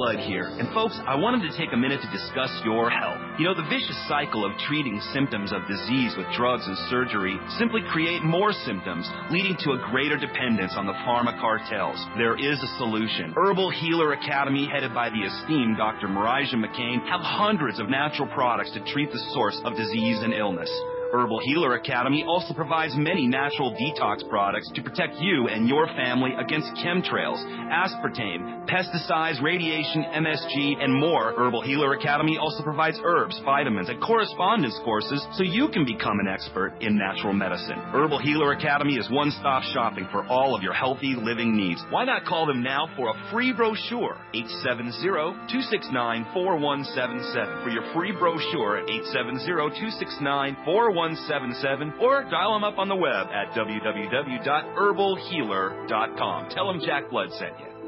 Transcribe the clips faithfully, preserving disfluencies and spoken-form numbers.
Bud here. And folks, I wanted to take a minute to discuss your health. You know, the vicious cycle of treating symptoms of disease with drugs and surgery simply create more symptoms, leading to a greater dependence on the pharma cartels. There is a solution. Herbal Healer Academy, headed by the esteemed Doctor Marijah McCain, have hundreds of natural products to treat the source of disease and illness. Herbal Healer Academy also provides many natural detox products to protect you and your family against chemtrails, aspartame, pesticides, radiation, M S G, and more. Herbal Healer Academy also provides herbs, vitamins, and correspondence courses so you can become an expert in natural medicine. Herbal Healer Academy is one-stop shopping for all of your healthy living needs. Why not call them now for a free brochure? eight seven zero, two six nine, four one seven seven for your free brochure at eight seven zero, two six nine, four one seven seven, or dial them up on the web at w w w dot herbal healer dot com. Tell them Jack Blood sent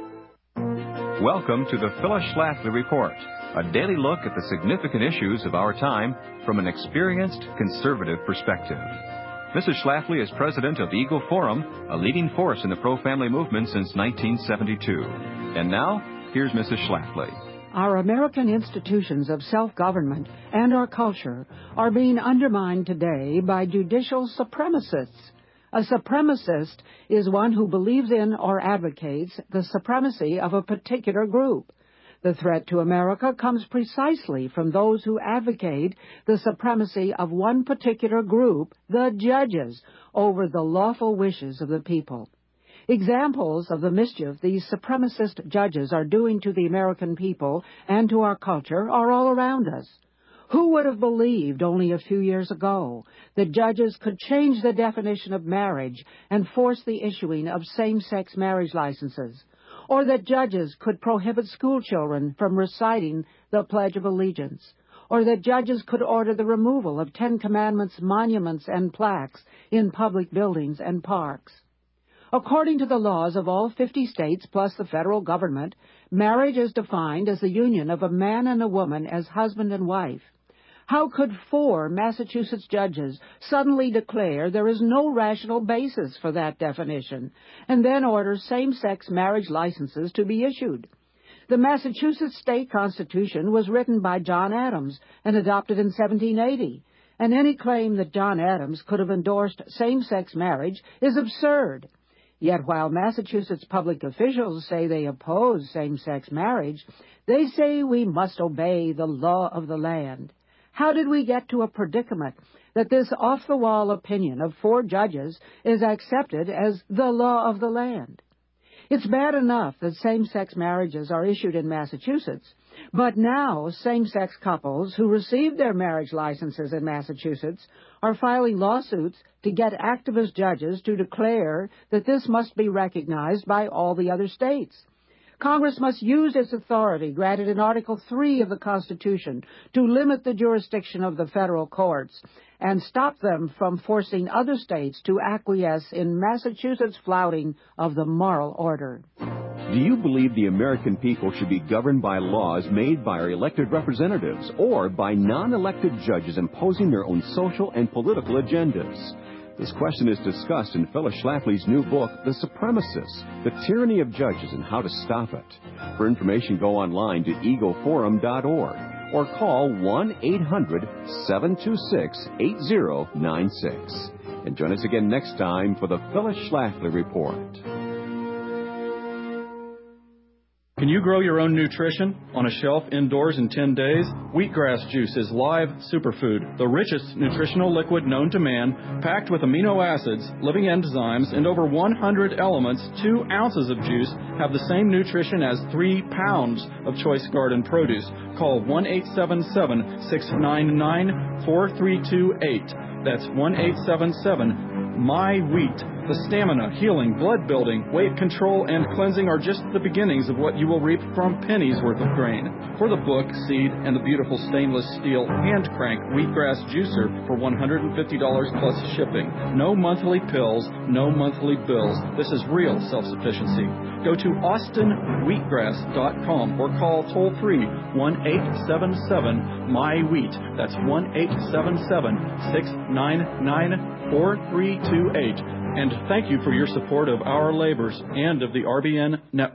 you. Welcome to the Phyllis Schlafly Report, a daily look at the significant issues of our time from an experienced conservative perspective. Missus Schlafly is president of Eagle Forum, a leading force in the pro-family movement since nineteen seventy-two. And now, here's Missus Schlafly. Our American institutions of self-government and our culture are being undermined today by judicial supremacists. A supremacist is one who believes in or advocates the supremacy of a particular group. The threat to America comes precisely from those who advocate the supremacy of one particular group, the judges, over the lawful wishes of the people. Examples of the mischief these supremacist judges are doing to the American people and to our culture are all around us. Who would have believed only a few years ago that judges could change the definition of marriage and force the issuing of same-sex marriage licenses, or that judges could prohibit schoolchildren from reciting the Pledge of Allegiance, or that judges could order the removal of Ten Commandments monuments and plaques in public buildings and parks? According to the laws of all fifty states plus the federal government, marriage is defined as the union of a man and a woman as husband and wife. How could four Massachusetts judges suddenly declare there is no rational basis for that definition and then order same-sex marriage licenses to be issued? The Massachusetts state constitution was written by John Adams and adopted in seventeen eighty, and any claim that John Adams could have endorsed same-sex marriage is absurd. Yet while Massachusetts public officials say they oppose same-sex marriage, they say we must obey the law of the land. How did we get to a predicament that this off-the-wall opinion of four judges is accepted as the law of the land? It's bad enough that same-sex marriages are issued in Massachusetts, but now same-sex couples who received their marriage licenses in Massachusetts are filing lawsuits to get activist judges to declare that this must be recognized by all the other states. Congress must use its authority granted in Article three of the Constitution to limit the jurisdiction of the federal courts and stop them from forcing other states to acquiesce in Massachusetts' flouting of the moral order. Do you believe the American people should be governed by laws made by our elected representatives or by non-elected judges imposing their own social and political agendas? This question is discussed in Phyllis Schlafly's new book, The Supremacists, The Tyranny of Judges and How to Stop It. For information, go online to eagle forum dot org or call one eight hundred, seven two six, eight zero nine six. And join us again next time for the Phyllis Schlafly Report. Can you grow your own nutrition on a shelf indoors in ten days? Wheatgrass juice is live superfood, the richest nutritional liquid known to man, packed with amino acids, living enzymes, and over one hundred elements. Two ounces of juice have the same nutrition as three pounds of choice garden produce. Call one eight seven seven, six nine nine, four three two eight. That's one eight seven seven, M Y wheat. The stamina, healing, blood building, weight control, and cleansing are just the beginnings of what you will reap from pennies worth of grain. For the book, seed, and the beautiful stainless steel hand crank wheatgrass juicer for one hundred fifty dollars plus shipping. No monthly pills, no monthly bills. This is real self-sufficiency. Go to austin wheatgrass dot com or call toll free one eight seven seven, M Y wheat. That's one eight seven seven, six nine nine, four three two eight. And thank you for your support of our labors and of the R B N Network.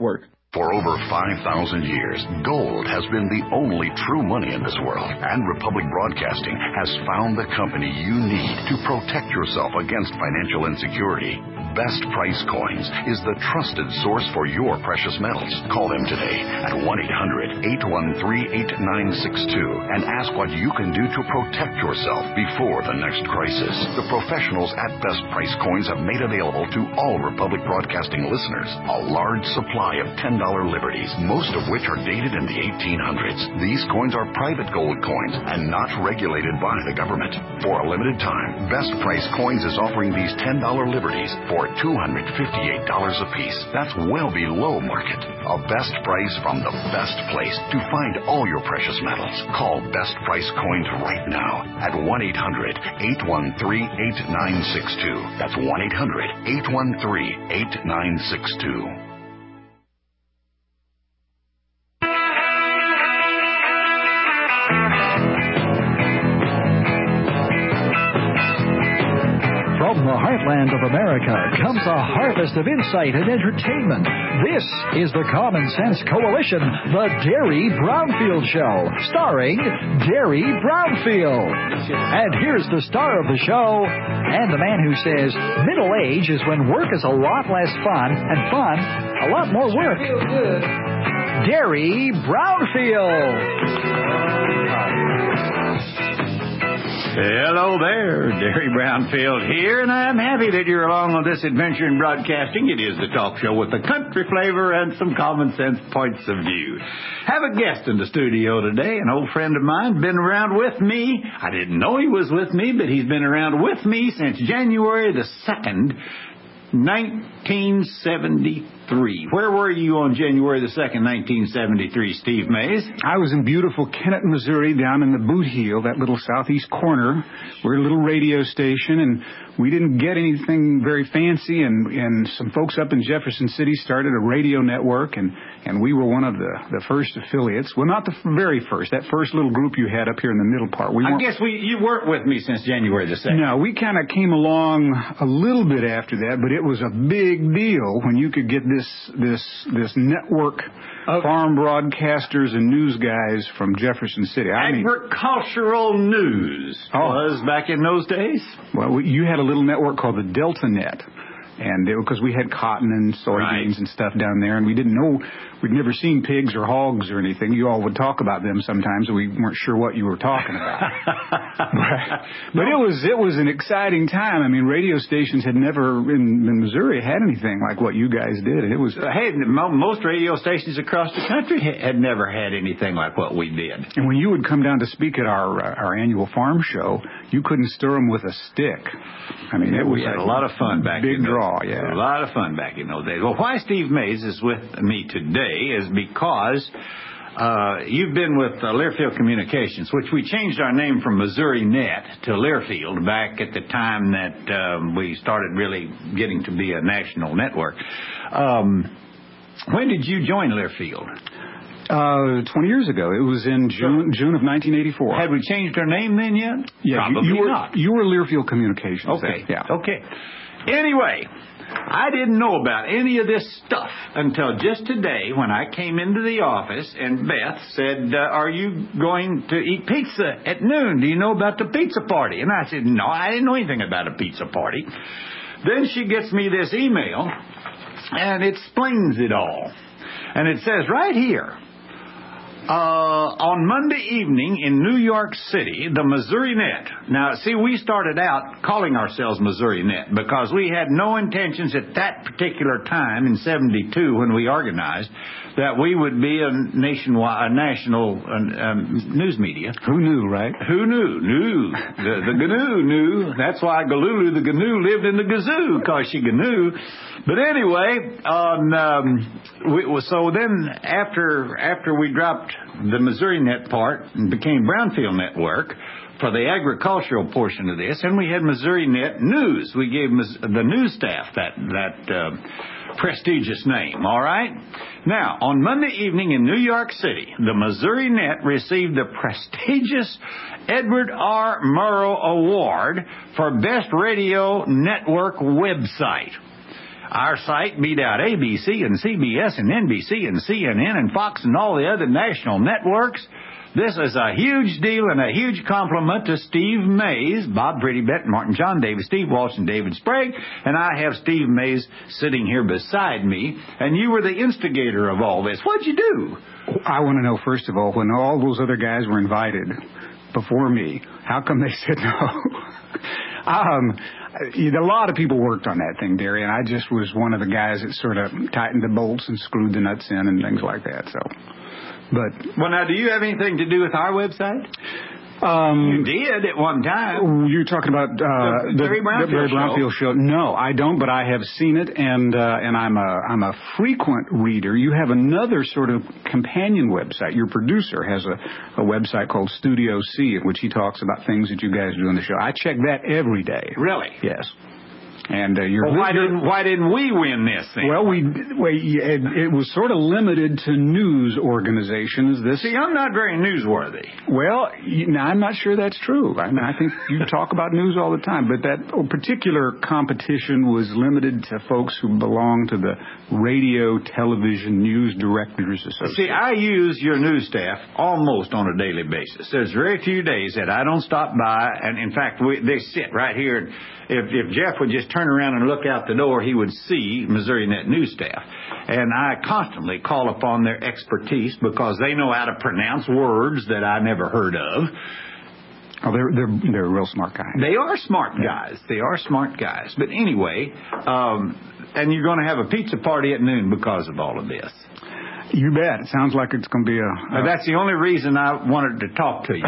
For over five thousand years, gold has been the only true money in this world. And Republic Broadcasting has found the company you need to protect yourself against financial insecurity. Best Price Coins is the trusted source for your precious metals. Call them today at one eight hundred, eight one three, eight nine six two and ask what you can do to protect yourself before the next crisis. The professionals at Best Price Coins have made available to all Republic Broadcasting listeners a large supply of ten dollar liberties, most of which are dated in the eighteen hundreds. These coins are private gold coins and not regulated by the government. For a limited time, Best Price Coins is offering these ten dollar liberties for two hundred fifty-eight dollars apiece. That's well below market. A best price from the best place to find all your precious metals. Call Best Price Coins right now at one eight hundred, eight one three, eight nine six two. That's one eight hundred, eight one three, eight nine six two. From the heartland of America comes a harvest of insight and entertainment. This is the Common Sense Coalition, the Derry Brownfield Show, starring Derry Brownfield. And here's the star of the show, and the man who says middle age is when work is a lot less fun, and fun a lot more work. Feel good. Derry Brownfield. Hello there, Derry Brownfield here, and I'm happy that you're along on this adventure in broadcasting. It is the talk show with the country flavor and some common sense points of view. Have a guest in the studio today, an old friend of mine, been around with me. I didn't know he was with me, but he's been around with me since January the second, nineteen seventy-three. Where were you on January the second, nineteen seventy-three, Steve Mays? I was in beautiful Kennett, Missouri, down in the Boot Heel, that little southeast corner. We're a little radio station, and we didn't get anything very fancy, and, and some folks up in Jefferson City started a radio network, and, and we were one of the, the first affiliates. Well, not the very first. That first little group you had up here in the middle part. We I guess we you weren't with me since January the second. No, we kind of came along a little bit after that, but it was a big deal when you could get this this this network of farm broadcasters and news guys from Jefferson City. I Agricultural mean, news oh. was back in those days? Well, you had a little network called the Delta Net. And because we had cotton and soybeans right. and stuff down there, and we didn't know, we'd never seen pigs or hogs or anything. You all would talk about them sometimes, and we weren't sure what you were talking about. but but no. it was it was an exciting time. I mean, radio stations had never in, in Missouri had anything like what you guys did. It was hey, most radio stations across the country had never had anything like what we did. And when you would come down to speak at our uh, our annual farm show, you couldn't stir them with a stick. I mean, it was we had a lot of fun back big in draw. Those, Yeah. A lot of fun back in those days. Well, why Steve Mays is with me today is because uh, you've been with uh, Learfield Communications, which we changed our name from Missouri Net to Learfield back at the time that um, we started really getting to be a national network. Um, when did you join Learfield? Uh, twenty years ago. It was in June June of nineteen eighty-four. Had we changed our name then yet? Yeah, Probably you, you were, not. You were Learfield Communications. Okay. Then. Yeah. Okay. Anyway, I didn't know about any of this stuff until just today when I came into the office and Beth said, uh, are you going to eat pizza at noon? Do you know about the pizza party? And I said, no, I didn't know anything about a pizza party. Then she gets me this email, and it explains it all. And it says right here, Uh, on Monday evening in New York City, the Missouri Net. Now, see, we started out calling ourselves Missouri Net because we had no intentions at that particular time in seventy-two when we organized that we would be a nationwide, a national uh, um, news media. Who knew, right? Who knew? Knew. The, the GNU knew. That's why Galulu, the GNU, lived in the Gazoo, because she GNU. But anyway, on, um, we, so then after after we dropped the Missouri Net part and became Brownfield Network for the agricultural portion of this, and we had Missouri Net News. We gave the news staff that that uh, prestigious name, all right? Now, on Monday evening in New York City, the Missouri Net received the prestigious Edward R. Murrow Award for Best Radio Network Website. Our site beat out A B C and C B S and N B C and C N N and Fox and all the other national networks. This is a huge deal and a huge compliment to Steve Mays, Bob Pretty Bet, Martin John, David Steve Walsh, and David Sprague. And I have Steve Mays sitting here beside me. And you were the instigator of all this. What'd you do? I want to know, first of all, when all those other guys were invited before me, how come they said no? um, a lot of people worked on that thing, Derry, and I just was one of the guys that sort of tightened the bolts and screwed the nuts in and things like that, so... But well, now, do you have anything to do with our website? Um, you did at one time. You're talking about uh, the, the Barry Brownfield, the Barry Brownfield show. show. No, I don't, but I have seen it, and uh, and I'm a I'm a frequent reader. You have another sort of companion website. Your producer has a, a website called Studio C, in which he talks about things that you guys do in the show. I check that every day. Really? Yes. And uh, you're well, why didn't why didn't we win this thing? Well, we, we it, it was sort of limited to news organizations. This see, I'm not very newsworthy. Well, you, now, I'm not sure that's true. I mean, I think you talk about news all the time, but that particular competition was limited to folks who belong to the Radio Television News Directors Association. See, I use your news staff almost on a daily basis. There's very few days that I don't stop by, and in fact, we, they sit right here. If, if Jeff would just turn around and look out the door, he would see Missouri Net news staff. And I constantly call upon their expertise because they know how to pronounce words that I never heard of. Oh, they're they're they're real smart guys. They are smart guys. They are smart guys. But anyway, um, and you're going to have a pizza party at noon because of all of this. You bet. It sounds like it's going to be a... a that's the only reason I wanted to talk to you.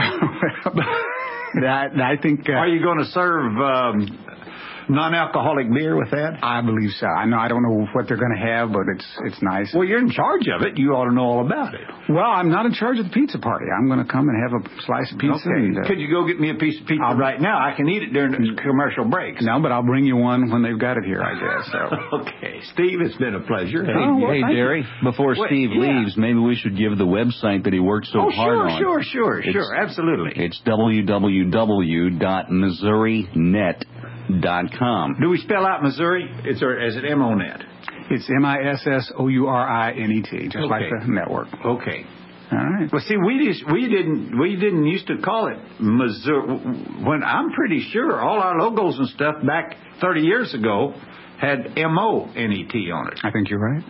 I, I think... Uh, Are you going to serve um, non-alcoholic beer with that? I believe so. I know. I don't know what they're going to have, but it's it's nice. Well, you're in charge of it. You ought to know all about it. Well, I'm not in charge of the pizza party. I'm going to come and have a slice of pizza. Okay. And, uh, Could you go get me a piece of pizza I'll, right now? I can eat it during the commercial breaks. No, but I'll bring you one when they've got it here, I guess. So. Okay. Steve, it's been a pleasure. Hey, oh, well, hey Derry, you. before Wait, Steve yeah. leaves, maybe we should give the website that he worked so oh, hard sure, on. sure, sure, sure, sure. Absolutely. It's w w w dot missouri net dot com. Do we spell out Missouri? It's or is it M O net? It's M I S S O U R I N E T, just okay. like the network. Okay. All right. Well, see, we just we didn't we didn't used to call it Missouri. When I'm pretty sure all our logos and stuff back thirty years ago had M O N E T on it. I think you're right.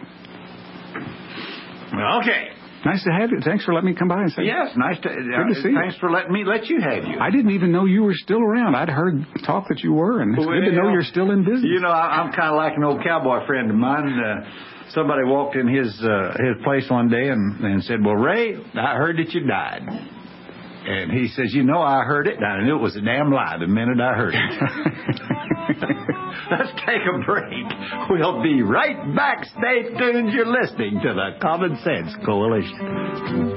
Well, okay. Nice to have you. Thanks for letting me come by and say. Yes, nice to. Good uh, to see you. Thanks for letting me let you have you. I didn't even know you were still around. I'd heard talk that you were, and it's well, good to know you're still in business. You know, I, I'm kind of like an old cowboy friend of mine. Uh, somebody walked in his uh, his place one day and, and said, "Well, Ray, I heard that you died." And he says, "You know, I heard it, and I knew it was a damn lie the minute I heard it." Let's take a break. We'll be right back. Stay tuned. You're listening to the Common Sense Coalition.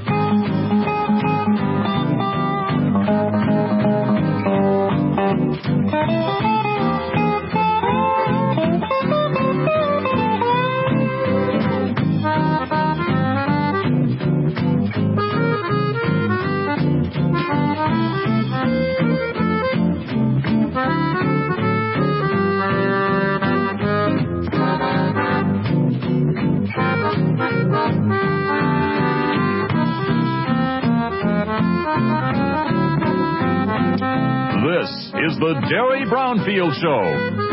This is the Derry Brownfield Show.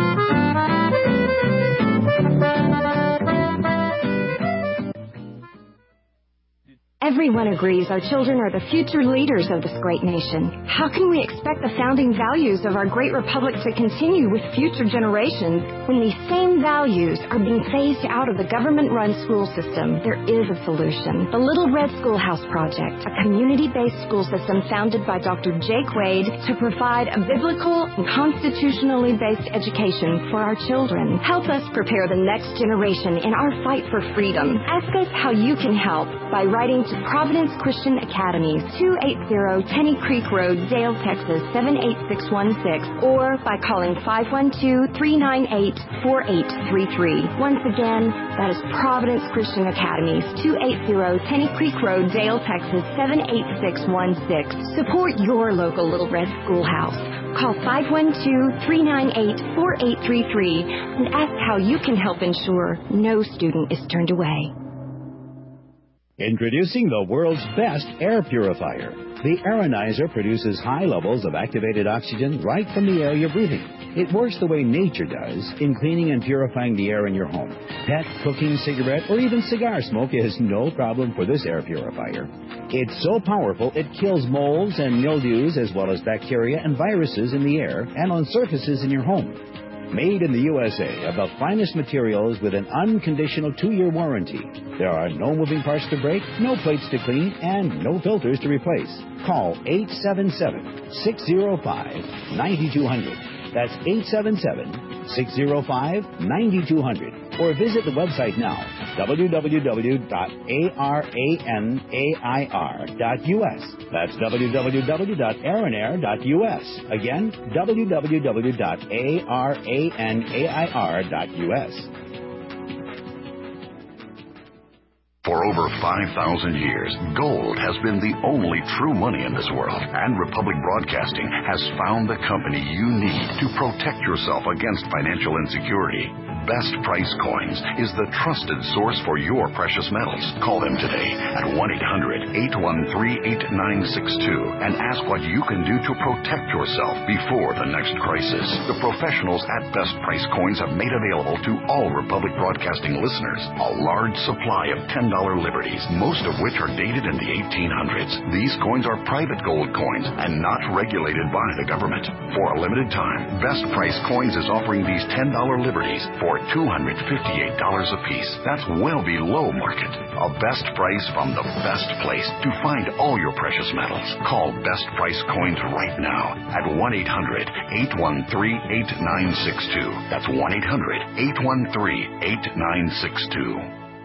Everyone agrees our children are the future leaders of this great nation. How can we expect the founding values of our great republic to continue with future generations when these same values are being phased out of the government-run school system? There is a solution. The Little Red Schoolhouse Project, a community-based school system founded by Doctor Jake Wade to provide a biblical and constitutionally based education for our children. Help us prepare the next generation in our fight for freedom. Ask us how you can help by writing to to Providence Christian Academies, two eighty Tenney Creek Road, Dale, Texas, seven eight six one six, or by calling five one two, three nine eight, four eight three three. Once again, that is Providence Christian Academies, two eighty Tenney Creek Road, Dale, Texas, seven eight six one six. Support your local Little Red Schoolhouse. Call five one two, three nine eight, four eight three three and ask how you can help ensure no student is turned away. Introducing the world's best air purifier. The Aeronizer produces high levels of activated oxygen right from the air you're breathing. It works the way nature does in cleaning and purifying the air in your home. Pet, cooking, cigarette, or even cigar smoke is no problem for this air purifier. It's so powerful it kills molds and mildews as well as bacteria and viruses in the air and on surfaces in your home. Made in the U S A of the finest materials with an unconditional two-year warranty. There are no moving parts to break, no plates to clean, and no filters to replace. Call eight seven seven, six zero five, nine two zero zero. That's eight seven seven, six zero five, nine two zero zero. Or visit the website now, w w w dot aranair dot u s. That's w w w dot aranair dot u s. Again, w w w dot aranair dot u s. For over five thousand years, gold has been the only true money in this world, and Republic Broadcasting has found the company you need to protect yourself against financial insecurity. Best Price Coins is the trusted source for your precious metals. Call them today at one eight hundred, eight one three, eight nine six two and ask what you can do to protect yourself before the next crisis. The professionals at Best Price Coins have made available to all Republic Broadcasting listeners a large supply of ten dollar liberties, most of which are dated in the eighteen hundreds. These coins are private gold coins and not regulated by the government. For a limited time, Best Price Coins is offering these ten dollar liberties for two hundred fifty-eight dollars apiece. That's well below market. A best price from the best place to find all your precious metals. Call Best Price Coins right now at one eight hundred, eight one three, eight nine six two. That's one eight hundred, eight one three, eight nine six two.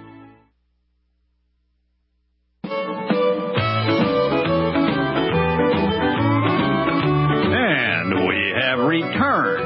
And we have returned.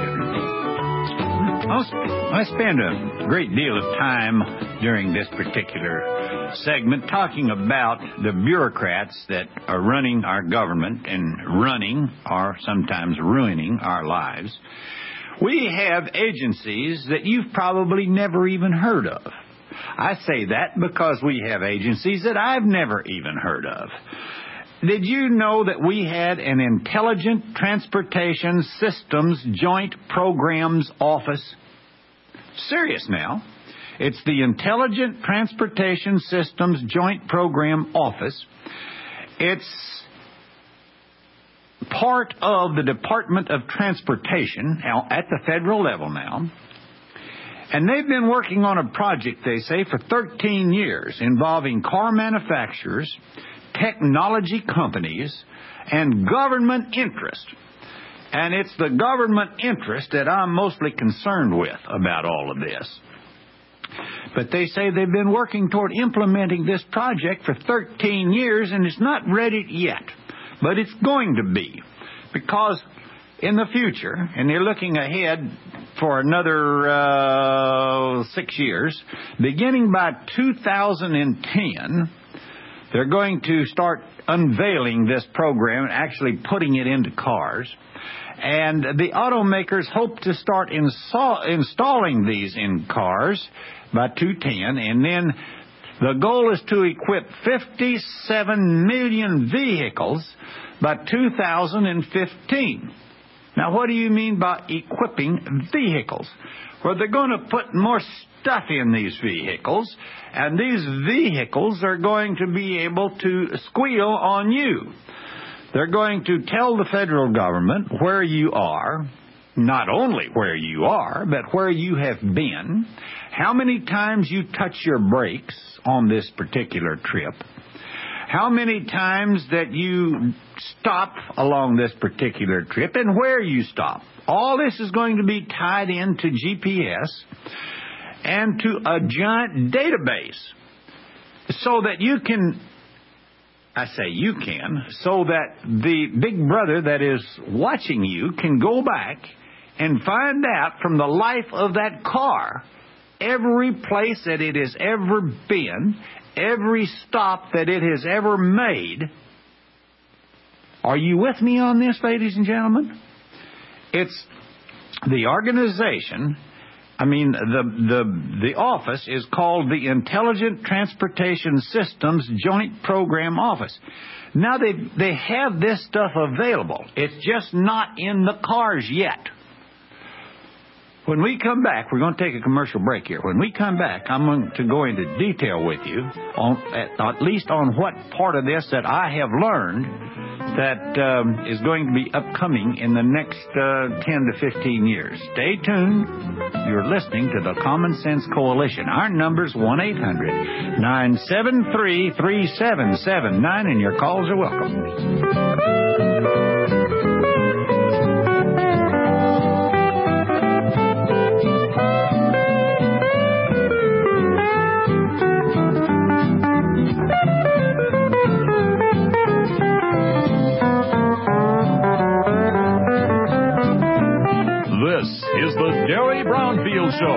I spend a great deal of time during this particular segment talking about the bureaucrats that are running our government and running or sometimes ruining our lives. We have agencies that you've probably never even heard of. I say that because we have agencies that I've never even heard of. Did you know that we had an Intelligent Transportation Systems Joint Programs Office? Serious now. It's the Intelligent Transportation Systems Joint Program Office. It's part of the Department of Transportation at the federal level now. And they've been working on a project, they say, for thirteen years involving car manufacturers, technology companies, and government interest. And it's the government interest that I'm mostly concerned with about all of this. But they say they've been working toward implementing this project for thirteen years, and it's not ready yet. But it's going to be. Because in the future, and they're looking ahead for another uh, six years, beginning by two thousand ten, they're going to start unveiling this program and actually putting it into cars. And the automakers hope to start install, installing these in cars by two ten, and then the goal is to equip fifty-seven million vehicles by two thousand fifteen. Now, what do you mean by equipping vehicles? Well, they're going to put more stuff in these vehicles, and these vehicles are going to be able to squeal on you. They're going to tell the federal government where you are, not only where you are, but where you have been, how many times you touch your brakes on this particular trip, how many times that you stop along this particular trip, and where you stop. All this is going to be tied into G P S and to a giant database so that you can I say you can, so that the big brother that is watching you can go back and find out from the life of that car every place that it has ever been, every stop that it has ever made. Are you with me on this, ladies and gentlemen? It's the organization, I mean, the the the office is called the Intelligent Transportation Systems Joint Program Office. Now, they they have this stuff available. It's just not in the cars yet. When we come back, we're going to take a commercial break here. When we come back, I'm going to go into detail with you, on at, at least on what part of this that I have learned that um, is going to be upcoming in the next uh, ten to fifteen years. Stay tuned. You're listening to the Common Sense Coalition. Our number's one eight hundred nine seven three three seven seven nine, and your calls are welcome. This is the Derry Brownfield Show.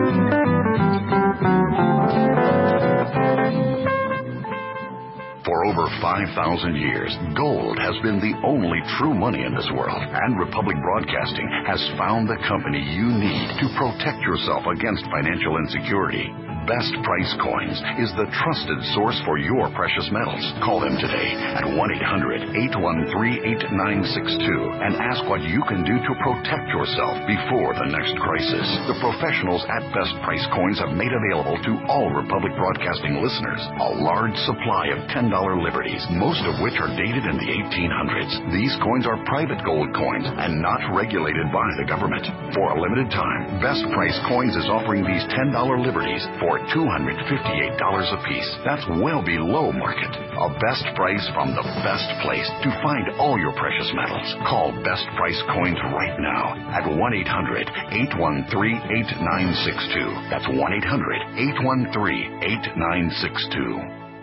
For over five thousand years, gold has been the only true money in this world, and Republic Broadcasting has found the company you need to protect yourself against financial insecurity. Best Price Coins is the trusted source for your precious metals. Call them today at one eight hundred eight one three eight nine six two and ask what you can do to protect yourself before the next crisis. The professionals at Best Price Coins have made available to all Republic Broadcasting listeners a large supply of ten dollar liberties, most of which are dated in the eighteen hundreds. These coins are private gold coins and not regulated by the government. For a limited time, Best Price Coins is offering these ten dollar liberties for two hundred fifty-eight dollars apiece. That's well below market. A best price from the best place to find all your precious metals. Call Best Price Coins right now at one eight hundred eight one three eight nine six two. That's one eight hundred eight one three eight nine six two.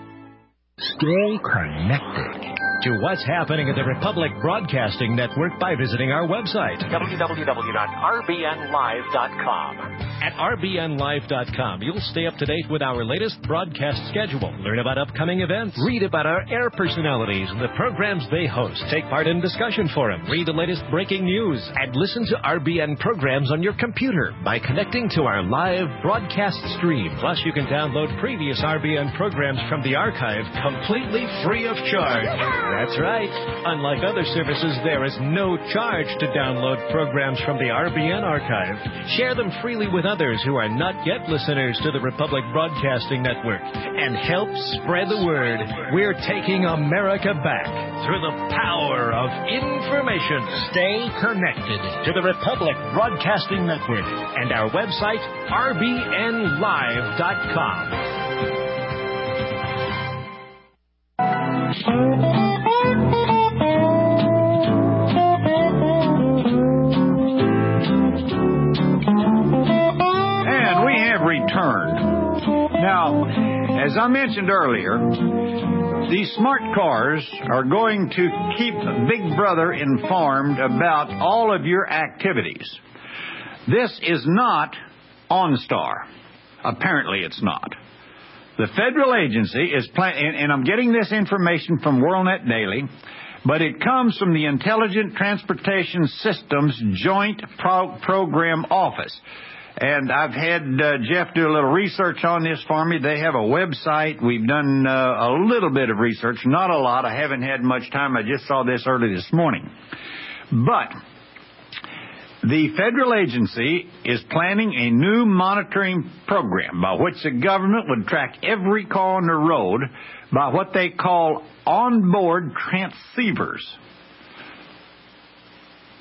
Stay connected to what's happening at the Republic Broadcasting Network by visiting our website, w w w dot r b n live dot com. At r b n live dot com, you'll stay up to date with our latest broadcast schedule, learn about upcoming events, read about our air personalities and the programs they host, take part in discussion forum, read the latest breaking news, and listen to R B N programs on your computer by connecting to our live broadcast stream. Plus, you can download previous R B N programs from the archive completely free of charge. That's right. Unlike other services, there is no charge to download programs from the R B N archive. Share them freely with others who are not yet listeners to the Republic Broadcasting Network and help spread the word. We're taking America back through the power of information. Stay connected to the Republic Broadcasting Network and our website, r b n live dot com. And we have returned. Now, as I mentioned earlier, these smart cars are going to keep Big Brother informed about all of your activities. This is not OnStar. Apparently it's not. The federal agency is planning, and, and I'm getting this information from WorldNet Daily, but it comes from the Intelligent Transportation Systems Joint Pro- Program Office. And I've had uh, Jeff do a little research on this for me. They have a website. We've done uh, a little bit of research, not a lot. I haven't had much time. I just saw this early this morning. But the federal agency is planning a new monitoring program by which the government would track every car on the road by what they call onboard transceivers.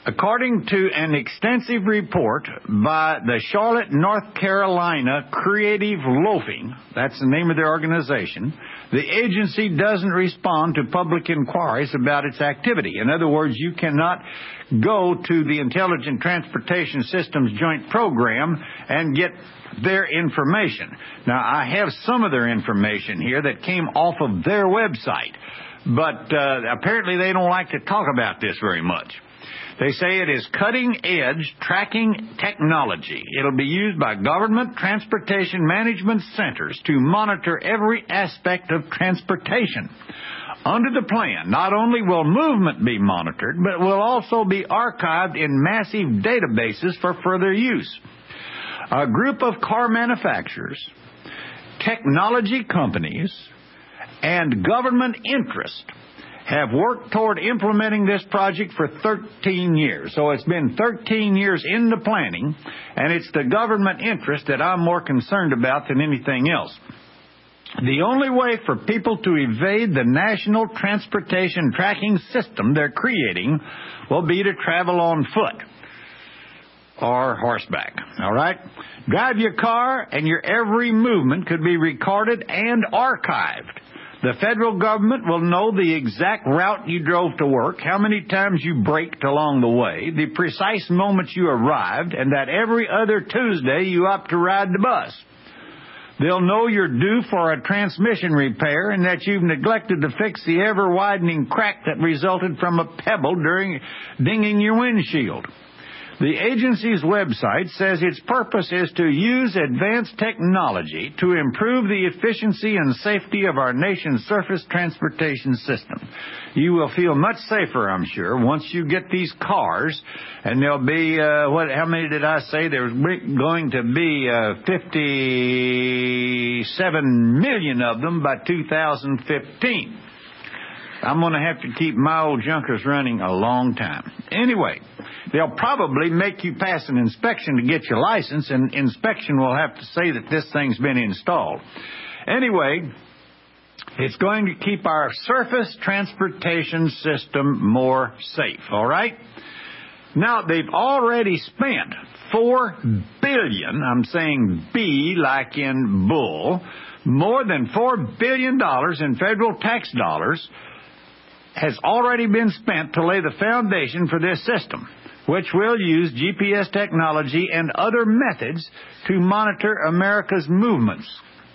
According to an extensive report by the Charlotte, North Carolina Creative Loafing, that's the name of their organization, the agency doesn't respond to public inquiries about its activity. In other words, you cannot go to the Intelligent Transportation Systems Joint Program and get their information. Now, I have some of their information here that came off of their website, but uh, apparently they don't like to talk about this very much. They say it is cutting-edge tracking technology. It'll be used by government transportation management centers to monitor every aspect of transportation. Under the plan, not only will movement be monitored, but will also be archived in massive databases for further use. A group of car manufacturers, technology companies, and government interests have worked toward implementing this project for thirteen years. So it's been thirteen years in the planning, and it's the government interest that I'm more concerned about than anything else. The only way for people to evade the national transportation tracking system they're creating will be to travel on foot or horseback, all right? Drive your car, and your every movement could be recorded and archived. The federal government will know the exact route you drove to work, how many times you braked along the way, the precise moment you arrived, and that every other Tuesday you opt to ride the bus. They'll know you're due for a transmission repair and that you've neglected to fix the ever-widening crack that resulted from a pebble during dinging your windshield. The agency's website says its purpose is to use advanced technology to improve the efficiency and safety of our nation's surface transportation system. You will feel much safer, I'm sure, once you get these cars, and there'll be, uh, what? How many did I say? There's going to be uh, fifty-seven million of them by two thousand fifteen. I'm going to have to keep my old junkers running a long time. Anyway, they'll probably make you pass an inspection to get your license, and inspection will have to say that this thing's been installed. Anyway, it's going to keep our surface transportation system more safe, all right? Now, they've already spent four billion dollars, I'm saying B like in bull, more than four billion dollars in federal tax dollars has already been spent to lay the foundation for this system, which will use G P S technology and other methods to monitor America's movements.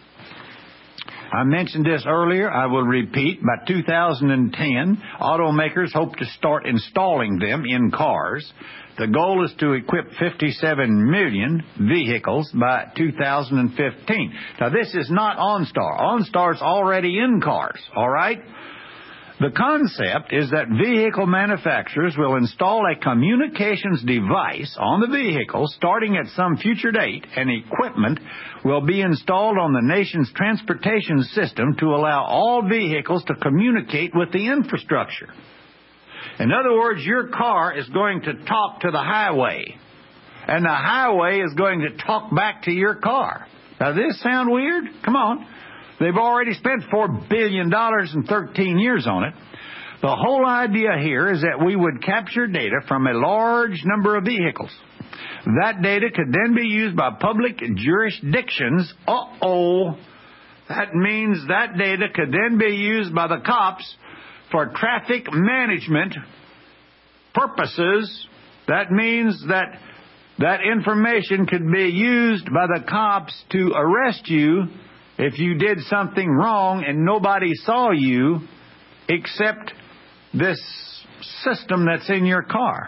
I mentioned this earlier. I will repeat. By two thousand ten, automakers hope to start installing them in cars. The goal is to equip fifty-seven million vehicles by two thousand fifteen. Now, this is not OnStar. OnStar's already in cars, all right? The concept is that vehicle manufacturers will install a communications device on the vehicle starting at some future date, and equipment will be installed on the nation's transportation system to allow all vehicles to communicate with the infrastructure. In other words, your car is going to talk to the highway, and the highway is going to talk back to your car. Now, does this sound weird? Come on. They've already spent four billion dollars in thirteen years on it. The whole idea here is that we would capture data from a large number of vehicles. That data could then be used by public jurisdictions. Uh-oh. That means that data could then be used by the cops for traffic management purposes. That means that that information could be used by the cops to arrest you if you did something wrong and nobody saw you except this system that's in your car.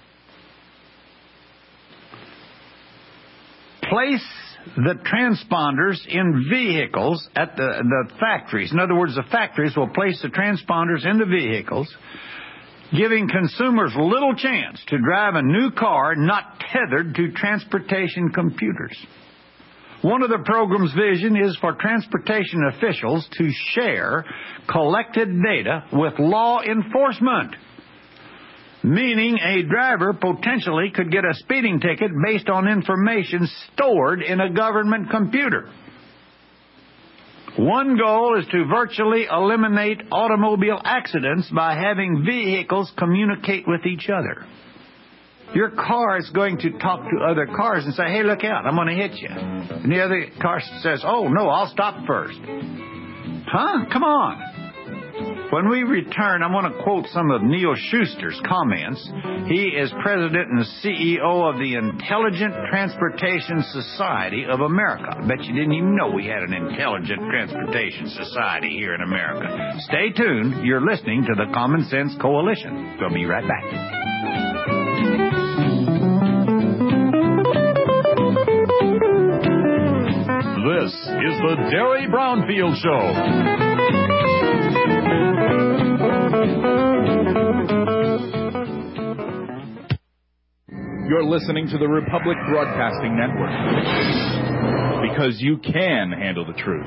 Place the transponders in vehicles at the, the factories. In other words, the factories will place the transponders in the vehicles, giving consumers little chance to drive a new car not tethered to transportation computers. One of the program's vision is for transportation officials to share collected data with law enforcement, meaning a driver potentially could get a speeding ticket based on information stored in a government computer. One goal is to virtually eliminate automobile accidents by having vehicles communicate with each other. Your car is going to talk to other cars and say, hey, look out, I'm going to hit you. And the other car says, oh, no, I'll stop first. Huh? Come on. When we return, I want to quote some of Neil Schuster's comments. He is president and C E O of the Intelligent Transportation Society of America. I bet you didn't even know we had an Intelligent Transportation Society here in America. Stay tuned. You're listening to the Common Sense Coalition. We'll be right back. This is the Derry Brownfield Show. You're listening to the Republic Broadcasting Network, because you can handle the truth.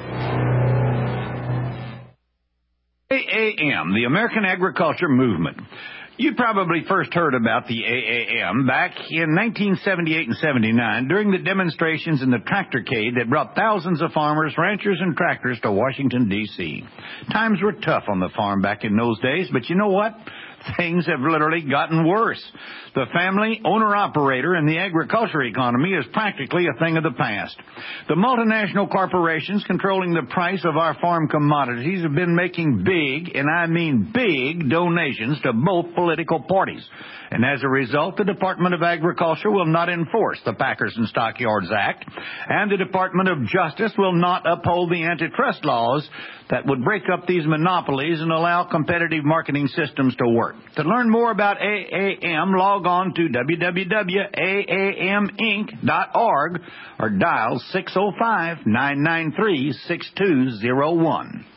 A A M, the American Agriculture Movement. You probably first heard about the A A M back in nineteen seventy-eight and seventy-nine during the demonstrations in the tractorcade that brought thousands of farmers, ranchers, and tractors to Washington, D C Times were tough on the farm back in those days, but you know what? Things have literally gotten worse. The family owner-operator in the agriculture economy is practically a thing of the past. The multinational corporations controlling the price of our farm commodities have been making big, and I mean big, donations to both political parties. And as a result, the Department of Agriculture will not enforce the Packers and Stockyards Act, and the Department of Justice will not uphold the antitrust laws that would break up these monopolies and allow competitive marketing systems to work. To learn more about A A M, log on to w w w dot a a m inc dot org or dial six oh five, nine nine three, six two oh one.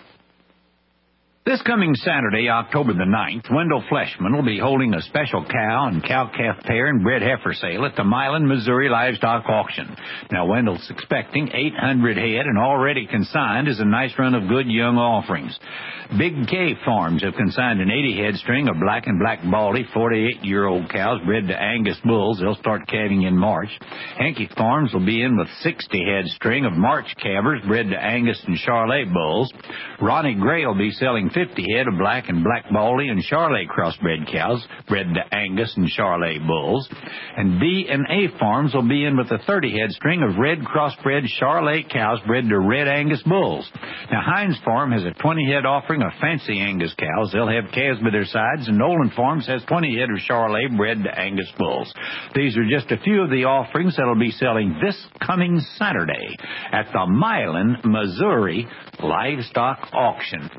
This coming Saturday, October the ninth, Wendell Fleshman will be holding a special cow and cow-calf pair and bred heifer sale at the Milan, Missouri Livestock Auction. Now, Wendell's expecting eight hundred head, and already consigned is a nice run of good young offerings. Big K Farms have consigned an eighty head string of black and black baldy forty-eight-year-old cows bred to Angus bulls. They'll start calving in March. Hankey Farms will be in with sixty head string of March calvers bred to Angus and Charolais bulls. Ronnie Gray will be selling fifty head of black and black baldy and Charolais crossbred cows bred to Angus and Charolais bulls. And B and A Farms will be in with a thirty head string of red crossbred Charolais cows bred to red Angus bulls. Now, Hines Farm has a twenty head offering of fancy Angus cows. They'll have calves by their sides, and Nolan Farms has twenty head of Charolais bred to Angus bulls. These are just a few of the offerings that'll be selling this coming Saturday at the Milan, Missouri Livestock Auction.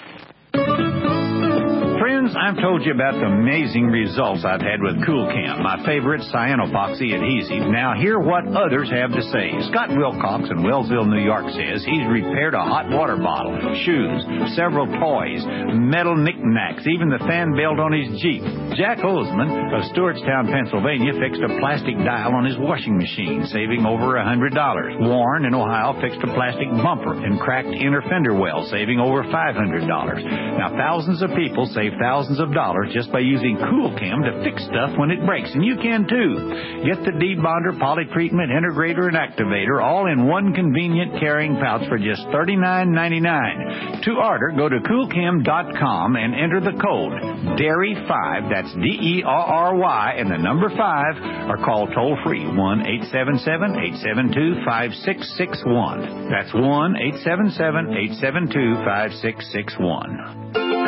Friends, I've told you about the amazing results I've had with Cool-Chem, my favorite cyanopoxy adhesive. Now, hear what others have to say. Scott Wilcox in Wellsville, New York says he's repaired a hot water bottle, shoes, several toys, metal knickknacks, even the fan belt on his Jeep. Jack Osman of Stewartstown, Pennsylvania, fixed a plastic dial on his washing machine, saving over one hundred dollars. Warren in Ohio fixed a plastic bumper and cracked inner fender well, saving over five hundred dollars. Now, thousands of people save thousands of dollars just by using Cool-Chem to fix stuff when it breaks, and you can too. Get the debonder, polytreatment, integrator, and activator all in one convenient carrying pouch for just thirty-nine ninety-nine. To order, go to cool chem dot com and enter the code Derry five, that's D E R R Y, and the number five, or call toll-free one eight seven seven, eight seven two, five six six one. That's one eight seven seven, eight seven two, five six six one.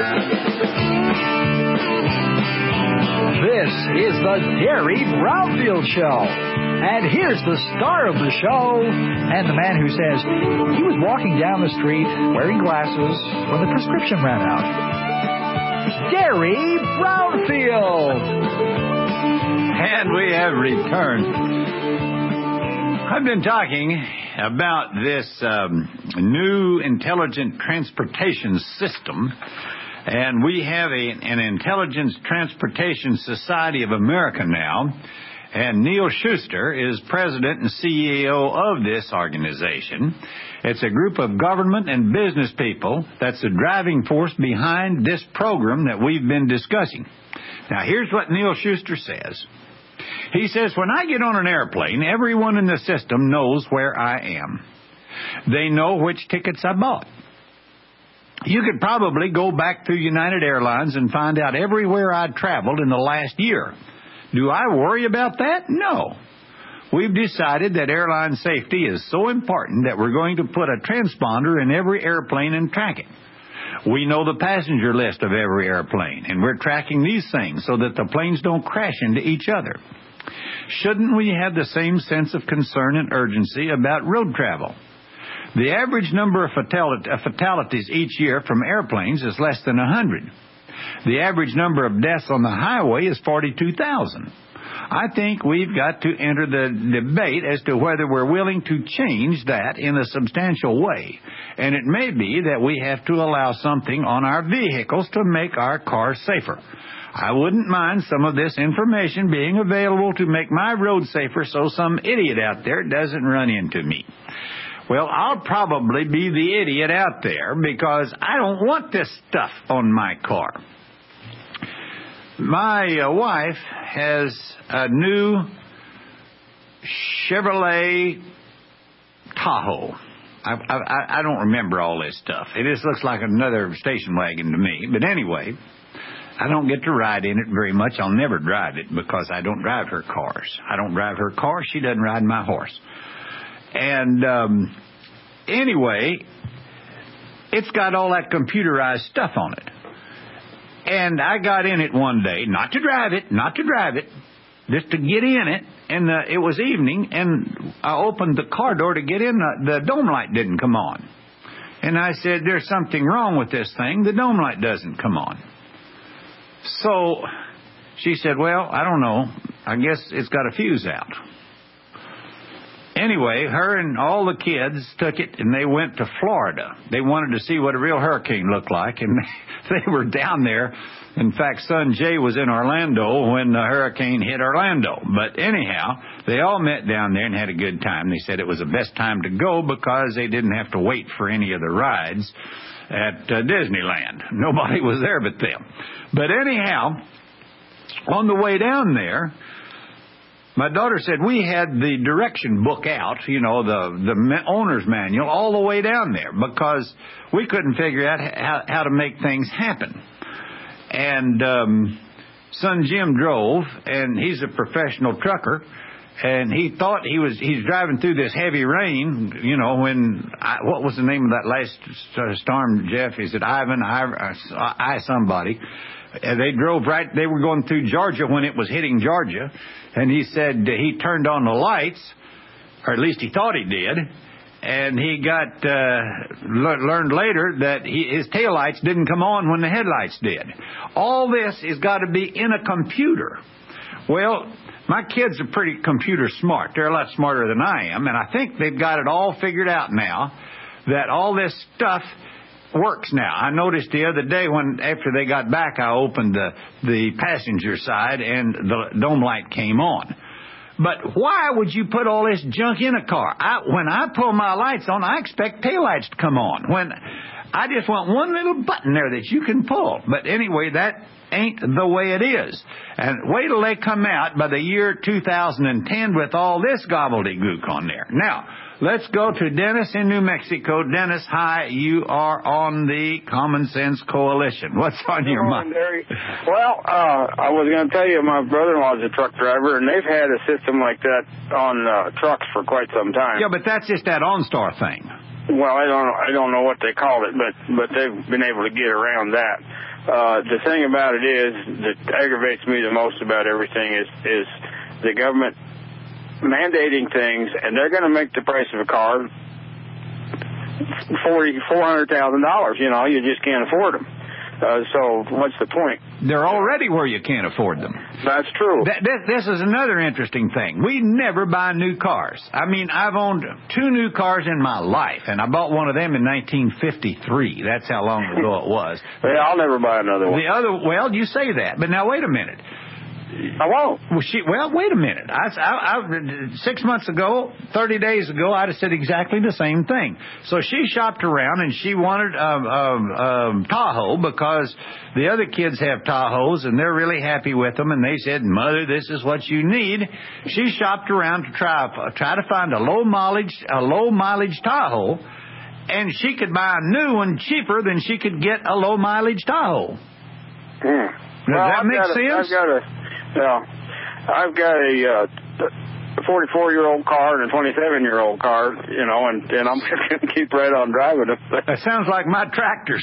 This is the Derry Brownfield Show. And here's the star of the show, and the man who says he was walking down the street wearing glasses when the prescription ran out. Derry Brownfield. And we have returned. I've been talking about this um, new intelligent transportation system. And we have a, an Intelligence Transportation Society of America now. And Neil Schuster is president and C E O of this organization. It's a group of government and business people that's the driving force behind this program that we've been discussing. Now, here's what Neil Schuster says. He says, when I get on an airplane, everyone in the system knows where I am. They know which tickets I bought. You could probably go back through United Airlines and find out everywhere I'd traveled in the last year. Do I worry about that? No. We've decided that airline safety is so important that we're going to put a transponder in every airplane and track it. We know the passenger list of every airplane, and we're tracking these things so that the planes don't crash into each other. Shouldn't we have the same sense of concern and urgency about road travel? The average number of fatalities each year from airplanes is less than one hundred. The average number of deaths on the highway is forty-two thousand. I think we've got to enter the debate as to whether we're willing to change that in a substantial way. And it may be that we have to allow something on our vehicles to make our cars safer. I wouldn't mind some of this information being available to make my road safer so some idiot out there doesn't run into me. Well, I'll probably be the idiot out there because I don't want this stuff on my car. My uh, wife has a new Chevrolet Tahoe. I, I, I don't remember all this stuff. It just looks like another station wagon to me. But anyway, I don't get to ride in it very much. I'll never drive it because I don't drive her cars. I don't drive her car. She doesn't ride my horse. And um, anyway, it's got all that computerized stuff on it. And I got in it one day, not to drive it, not to drive it, just to get in it. And uh, it was evening, and I opened the car door to get in. The, the dome light didn't come on. And I said, there's something wrong with this thing. The dome light doesn't come on. So she said, well, I don't know. I guess it's got a fuse out. Anyway, her and all the kids took it, and they went to Florida. They wanted to see what a real hurricane looked like, and they were down there. In fact, son Jay was in Orlando when the hurricane hit Orlando. But anyhow, they all met down there and had a good time. They said it was the best time to go because they didn't have to wait for any of the rides at uh, Disneyland. Nobody was there but them. But anyhow, on the way down there, my daughter said we had the direction book out, you know, the, the owner's manual, all the way down there because we couldn't figure out how, how to make things happen. And um, son Jim drove, and he's a professional trucker, and he thought he was he's driving through this heavy rain, you know, when, I, what was the name of that last storm, Jeff? Is it Ivan? I, I somebody. And they drove right, they were going through Georgia when it was hitting Georgia, and he said he turned on the lights, or at least he thought he did, and he got uh, le- learned later that he, his taillights didn't come on when the headlights did. All this has got to be in a computer. Well, my kids are pretty computer smart. They're a lot smarter than I am, and I think they've got it all figured out now that all this stuff works now. I noticed the other day when, after they got back, I opened the, the passenger side and the dome light came on. But why would you put all this junk in a car? I, when I pull my lights on, I expect taillights to come on. When I just want one little button there that you can pull. But anyway, that ain't the way it is. And wait till they come out by the year two thousand ten with all this gobbledygook on there. Now, let's go to Dennis in New Mexico. Dennis, hi. You are on the Common Sense Coalition. What's on your mind? Well, uh, I was going to tell you, my brother-in-law is a truck driver, and they've had a system like that on uh, trucks for quite some time. Yeah, but that's just that OnStar thing. Well, I don't, I don't know what they called it, but but they've been able to get around that. Uh, the thing about it is that aggravates me the most about everything is is the government mandating things, and they're going to make the price of a car forty, four hundred thousand dollars. You know, you just can't afford them. Uh, so what's the point? They're already where you can't afford them. That's true. Th- this, this is another interesting thing. We never buy new cars. I mean, I've owned two new cars in my life, and I bought one of them in nineteen fifty-three. That's how long ago it was. Yeah, I'll never buy another one. The other, well, you say that, but now wait a minute. I won't. Well, she, well, wait a minute. I, I, I, six months ago, thirty days ago, I'd have said exactly the same thing. So she shopped around, and she wanted um, um, um, Tahoe because the other kids have Tahoes, and they're really happy with them. And they said, "Mother, this is what you need." She shopped around to try try to find a low mileage a low mileage Tahoe, and she could buy a new one cheaper than she could get a low mileage Tahoe. Hmm. Does well, that I've make got a, sense? I've got a Yeah. I've got a uh, forty-four-year-old car and a twenty-seven-year-old car, you know, and, and I'm going to keep right on driving them. That sounds like my tractors.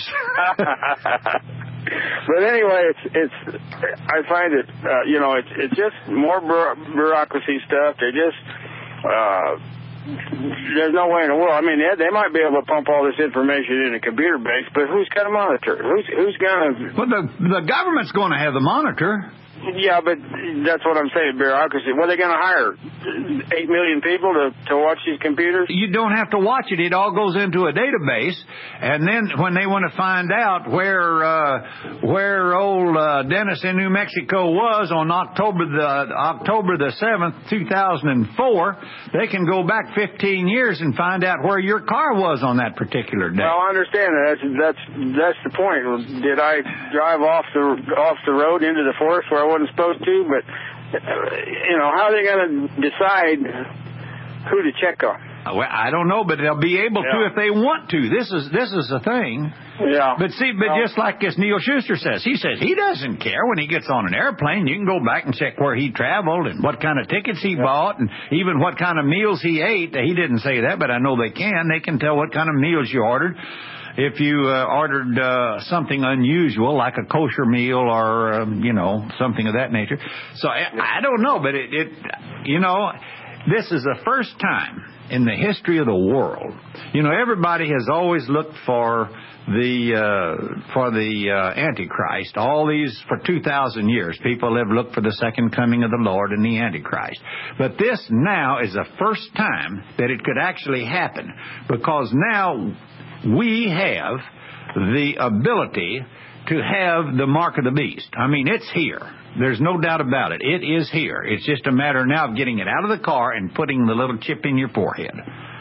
But anyway, it's it's. I find it, uh, you know, it's it's just more bureaucracy stuff. They just. Uh, There's no way in the world. I mean, they, they might be able to pump all this information in a computer base, but who's going to monitor? Who's who's going to? Well, the the government's going to have the monitor. Yeah, but that's what I'm saying, bureaucracy. What are they going to hire? Eight million people to, to watch these computers? You don't have to watch it. It all goes into a database, and then when they want to find out where uh, where old uh, Dennis in New Mexico was on October the October the seventh, two thousand four, they can go back fifteen years and find out where your car was on that particular day. Well, I understand that. That's that's that's the point. Did I drive off the off the road into the forest where I wasn't supposed to? But uh, you know, how are they going to decide who to check on? Well, I don't know, but they'll be able yeah. to if they want to. This is this is the thing. Yeah. But see, but well, just like this Neil Schuster says, he says he doesn't care when he gets on an airplane. You can go back and check where he traveled and what kind of tickets he yeah. bought and even what kind of meals he ate. He didn't say that, but I know they can. They can tell what kind of meals you ordered. If you uh, ordered uh, something unusual, like a kosher meal or, um, you know, something of that nature. So I, I don't know, but it, it, you know, this is the first time in the history of the world. You know, everybody has always looked for the uh, for the uh, Antichrist. All these, for two thousand years, people have looked for the second coming of the Lord and the Antichrist. But this now is the first time that it could actually happen, because now we have the ability to have the mark of the beast. I mean, it's here. There's no doubt about it. It is here. It's just a matter now of getting it out of the car and putting the little chip in your forehead.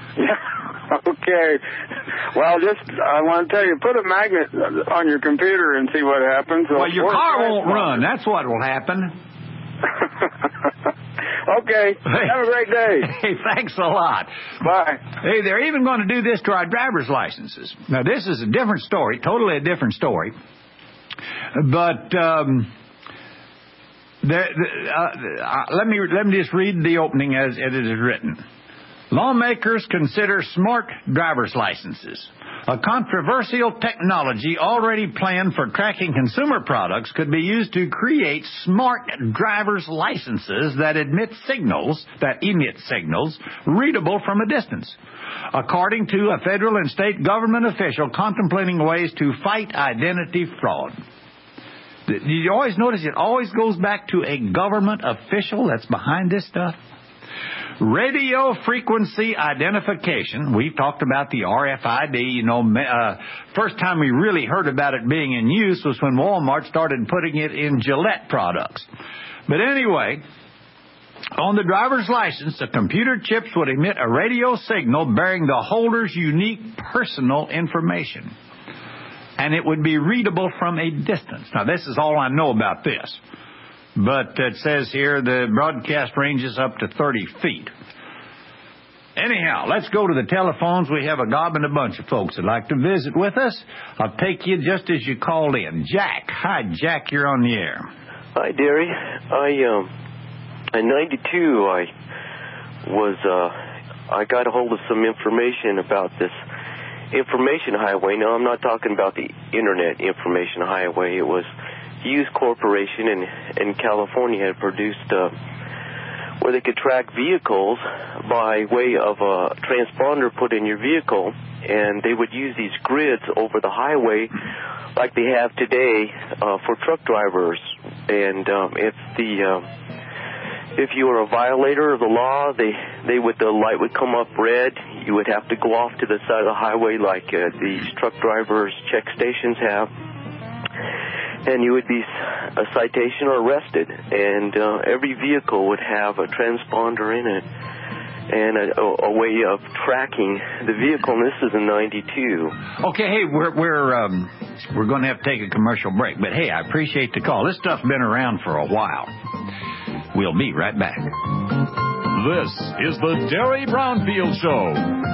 Okay. Well, just, I want to tell you, put a magnet on your computer and see what happens. Well, your car won't run. That's what will happen. Okay. Have a great day. Hey, thanks a lot. Bye. Hey, they're even going to do this to our driver's licenses. Now, this is a different story, totally a different story. But um, there, uh, uh, let me let me just read the opening as, as it is written. Lawmakers consider smart driver's licenses. A controversial technology already planned for tracking consumer products could be used to create smart driver's licenses that emit signals, that emit signals readable from a distance. According to a federal and state government official contemplating ways to fight identity fraud. You always notice it always goes back to a government official that's behind this stuff. Radio frequency identification. We've talked about the R F I D. You know, uh, first time we really heard about it being in use was when Walmart started putting it in Gillette products. But anyway, on the driver's license, the computer chips would emit a radio signal bearing the holder's unique personal information. And it would be readable from a distance. Now, this is all I know about this. But it says here the broadcast ranges up to thirty feet. Anyhow, let's go to the telephones. We have a gob and a bunch of folks that like to visit with us. I'll take you just as you called in. Jack. Hi, Jack. You're on the air. Hi, Derry. I, um, in ninety-two, I was, uh, I got a hold of some information about this information highway. Now, I'm not talking about the Internet Information Highway. It was Hughes Corporation in, in California had produced uh, where they could track vehicles by way of a transponder put in your vehicle, and they would use these grids over the highway like they have today uh, for truck drivers. And um, if the uh, if you were a violator of the law, they they would the light would come up red. You would have to go off to the side of the highway like uh, these truck drivers' check stations have. And you would be a citation or arrested. And uh, every vehicle would have a transponder in it and a, a, a way of tracking the vehicle. And this is in ninety-two. Okay, hey, we're we're um, we're going to have to take a commercial break. But hey, I appreciate the call. This stuff's been around for a while. We'll be right back. This is the Derry Brownfield Show.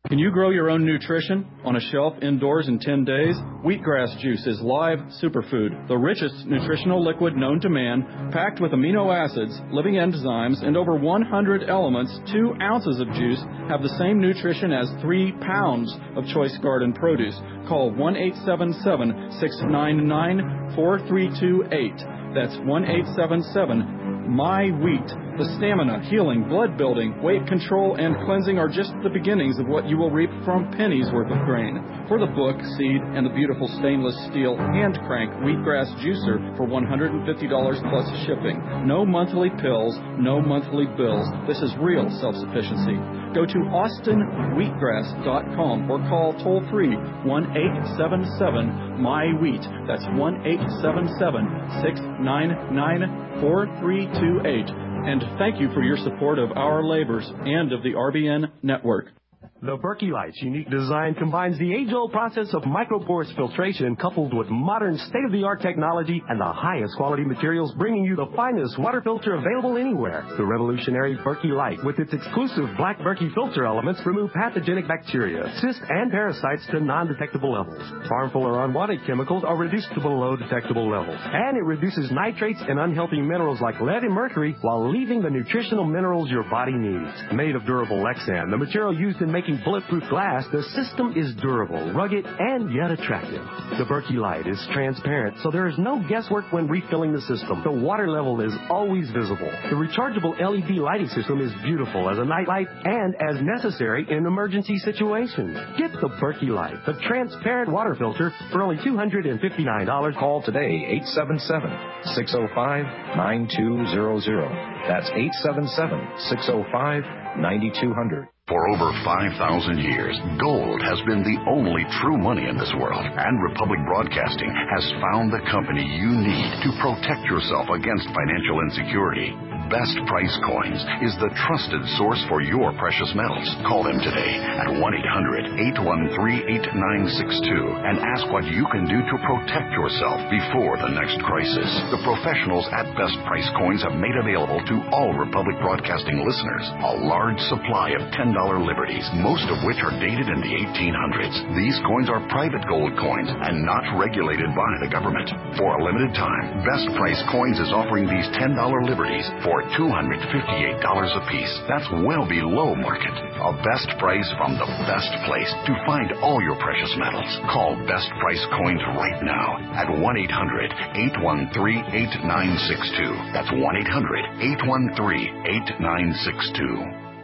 Can you grow your own nutrition on a shelf indoors in ten days? Wheatgrass juice is live superfood, the richest nutritional liquid known to man, packed with amino acids, living enzymes, and over one hundred elements. Two ounces of juice have the same nutrition as three pounds of choice garden produce. Call one eight seven seven, six nine nine, four three two eight. That's one eight seven seven, M Y wheat. The stamina, healing, blood building, weight control, and cleansing are just the beginnings of what you will reap from pennies worth of grain. For the book, seed, and the beautiful stainless steel hand crank wheatgrass juicer for one hundred fifty dollars plus shipping. No monthly pills, no monthly bills. This is real self-sufficiency. Go to austin wheatgrass dot com or call toll free one eight seven seven, M Y wheat. That's one eight seven seven, six nine nine, four three two eight. And thank you for your support of our labors and of the R B N network. The Berkey Light's unique design combines the age-old process of microporous filtration coupled with modern state-of-the-art technology and the highest quality materials, bringing you the finest water filter available anywhere. The revolutionary Berkey Light, with its exclusive black Berkey filter elements, remove pathogenic bacteria, cysts, and parasites to non-detectable levels. Harmful or unwanted chemicals are reduced to below detectable levels. And it reduces nitrates and unhealthy minerals like lead and mercury while leaving the nutritional minerals your body needs. Made of durable Lexan, the material used in making bulletproof glass, the system is durable, rugged, and yet attractive. The Berkey Light is transparent, so there is no guesswork when refilling the system. The water level is always visible. The rechargeable L E D lighting system is beautiful as a night light and as necessary in emergency situations. Get the Berkey Light, the transparent water filter, for only two hundred fifty-nine dollars. Call today, eight seven seven, six oh five, nine two zero zero. That's eight seven seven, six oh five, nine two zero zero. For over five thousand years, gold has been the only true money in this world, and Republic Broadcasting has found the company you need to protect yourself against financial insecurity. Best Price Coins is the trusted source for your precious metals. Call them today at one eight hundred, eight one three, eight nine six two and ask what you can do to protect yourself before the next crisis. The professionals at Best Price Coins have made available to all Republic Broadcasting listeners a large supply of ten dollar liberties, most of which are dated in the eighteen hundreds. These coins are private gold coins and not regulated by the government. For a limited time, Best Price Coins is offering these ten dollar liberties for two hundred fifty-eight dollars a piece. That's well below market. A best price from the best place to find all your precious metals. Call Best Price Coins right now at one eight hundred, eight one three, eight nine six two. That's one eight hundred, eight one three, eight nine six two.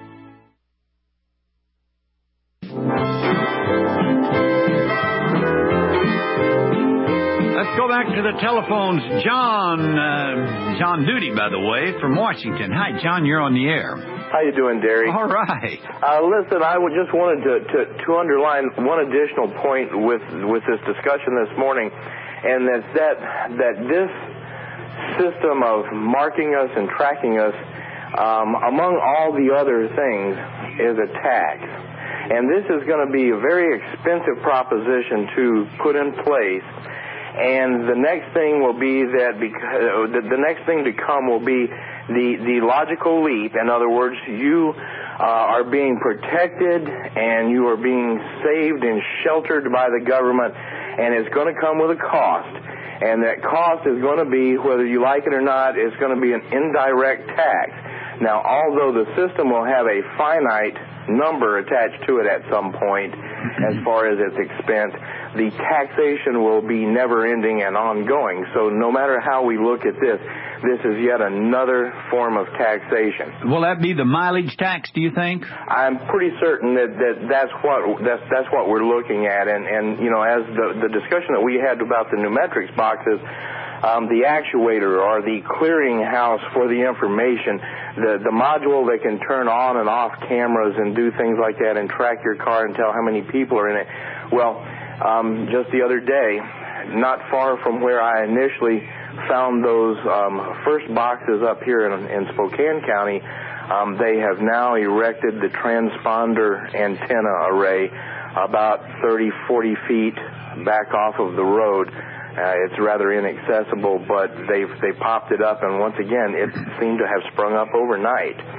Let's go back to the telephones. John, uh, John Duty, by the way, from Washington. Hi, John, you're on the air. How you doing, Derry? All right. Uh, listen, I would just wanted to, to, to underline one additional point with with this discussion this morning, and that's that that this system of marking us and tracking us, um, among all the other things, is a tax. And this is going to be a very expensive proposition to put in place. And the next thing will be that because the, the next thing to come will be the the logical leap. In other words, you uh, are being protected and you are being saved and sheltered by the government, and it's going to come with a cost. And that cost is going to be, whether you like it or not, it's going to be an indirect tax. Now, although the system will have a finite number attached to it at some point as far as its expense, the taxation will be never-ending and ongoing. So no matter how we look at this, this is yet another form of taxation. Will that be the mileage tax, do you think? I'm pretty certain that, that that's what that's that's what we're looking at. And, and you know, as the, the discussion that we had about the Numetrics boxes, Um, the actuator or the clearinghouse for the information, the, the module that can turn on and off cameras and do things like that and track your car and tell how many people are in it. Well, um, just the other day, not far from where I initially found those um, first boxes up here in, in Spokane County, um, they have now erected the transponder antenna array about thirty, forty feet back off of the road. Uh, it's rather inaccessible, but they've they popped it up, and once again, it seemed to have sprung up overnight.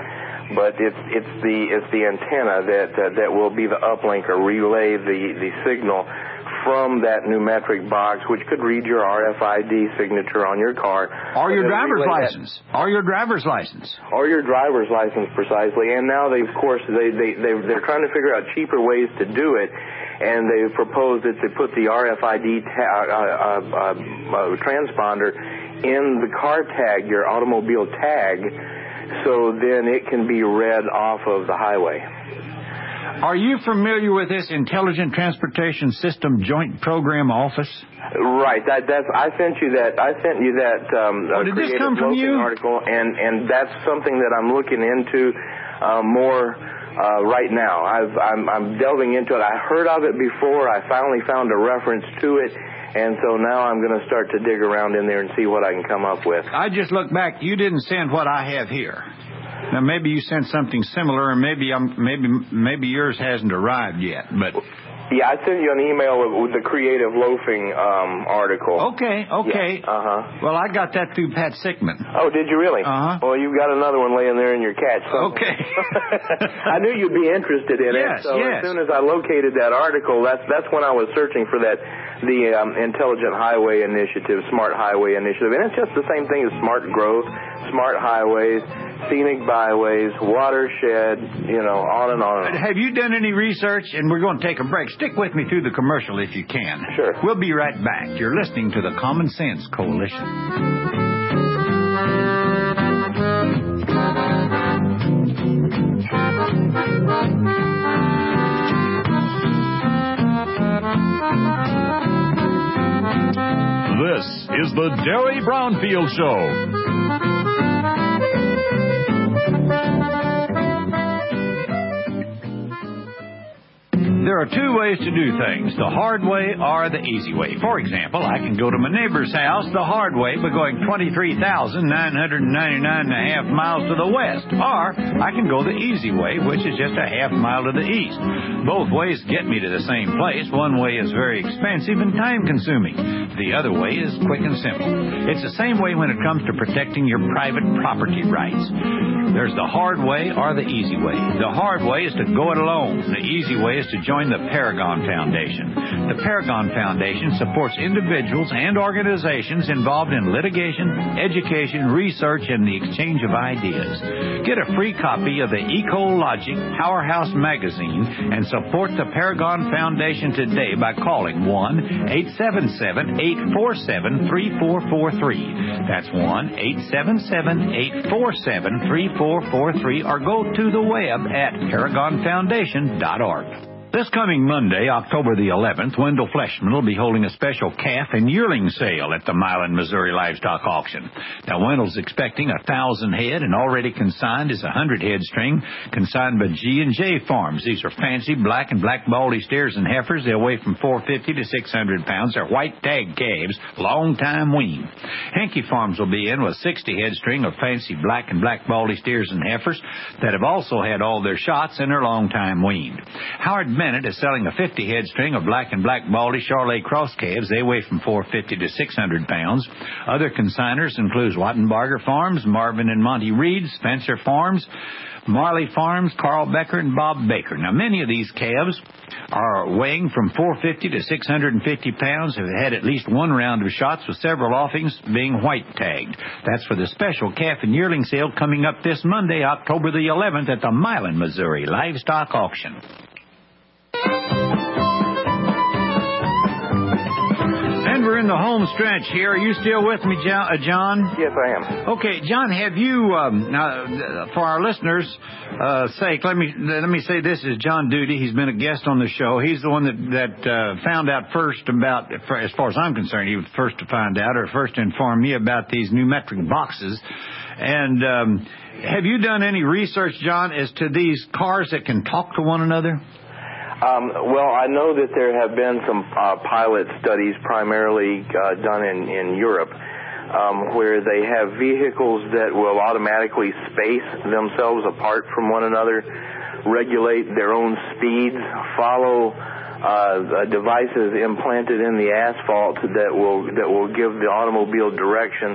but it's it's the it's the antenna that uh, that will be the uplink or relay the the signal from that pneumatic box, which could read your R F I D signature on your car. Or your driver's license. That, or your driver's license. Or your driver's license, precisely. And now, they, of course, they, they, they, they're trying to figure out cheaper ways to do it, and they proposed that they put the R F I D ta- uh, uh, uh, uh, transponder in the car tag, your automobile tag, so then it can be read off of the highway. Are you familiar with this Intelligent Transportation System Joint Program Office? Right. That that's I sent you that I sent you that um oh, did this come from you? article, and and that's something that I'm looking into uh, more uh, right now. I've I'm I'm delving into it. I heard of it before. I finally found a reference to it. And so now I'm going to start to dig around in there and see what I can come up with. I just look back. You didn't send what I have here. Now, maybe you sent something similar, and maybe I'm, maybe maybe yours hasn't arrived yet. But yeah, I sent you an email with the Creative Loafing um, article. Okay, okay. Yeah. Uh-huh. Well, I got that through Pat Sickman. Oh, did you really? Uh-huh. Well, you've got another one laying there in your catch. So. Okay. I knew you'd be interested in yes, it. So yes. as soon as I located that article, that's that's when I was searching for that, the um, Intelligent Highway Initiative, Smart Highway Initiative. And it's just the same thing as smart growth, smart highways, scenic byways, watershed, you know, on and on and on. Have you done any research? And we're going to take a break. Stick with me through the commercial if you can. Sure. We'll be right back. You're listening to the Common Sense Coalition. This is the Derry Brownfield Show. There are two ways to do things, the hard way or the easy way. For example, I can go to my neighbor's house the hard way by going twenty-three thousand nine hundred ninety-nine and a half miles to the west. Or I can go the easy way, which is just a half mile to the east. Both ways get me to the same place. One way is very expensive and time-consuming. The other way is quick and simple. It's the same way when it comes to protecting your private property rights. There's the hard way or the easy way. The hard way is to go it alone. The easy way is to join the Paragon Foundation. The Paragon Foundation supports individuals and organizations involved in litigation, education, research, and the exchange of ideas. Get a free copy of the Ecologic Powerhouse magazine and support the Paragon Foundation today by calling one eight seven seven, eight four seven, three four four three. That's one eight seven seven, eight four seven, three four four three, or go to the web at paragon foundation dot org. This coming Monday, October the eleventh, Wendell Fleshman will be holding a special calf and yearling sale at the Milan, Missouri Livestock Auction. Now, Wendell's expecting a thousand head, and already consigned is a hundred head string, consigned by G and J Farms. These are fancy black and black baldy steers and heifers. They weigh from four hundred fifty to six hundred pounds. They're white tag calves, long time weaned. Henke Farms will be in with sixty head string of fancy black and black baldy steers and heifers that have also had all their shots and are long time weaned. Howard Bennett is selling a fifty head string of black and black baldy Charolais cross calves. They weigh from four hundred fifty to six hundred pounds. Other consigners include Wattenbarger Farms, Marvin and Monty Reed, Spencer Farms, Marley Farms, Carl Becker, and Bob Baker. Now, many of these calves are weighing from four hundred fifty to six hundred fifty pounds, have had at least one round of shots, with several offings being white tagged. That's for the special calf and yearling sale coming up this Monday, October the eleventh, at the Milan, Missouri Livestock Auction. And we're in the home stretch here. Are you still with me, John? Yes, I am. Okay, John, have you, um, now, for our listeners' uh, sake, let me let me say this is John Duty. He's been a guest on the show. He's the one that, that uh, found out first about, as far as I'm concerned, he was first to find out or first to inform me about these new metric boxes. And um, have you done any research, John, as to these cars that can talk to one another? Um, well, I know that there have been some uh, pilot studies primarily uh, done in, in Europe um, where they have vehicles that will automatically space themselves apart from one another, regulate their own speeds, follow uh, devices implanted in the asphalt that will that will give the automobile direction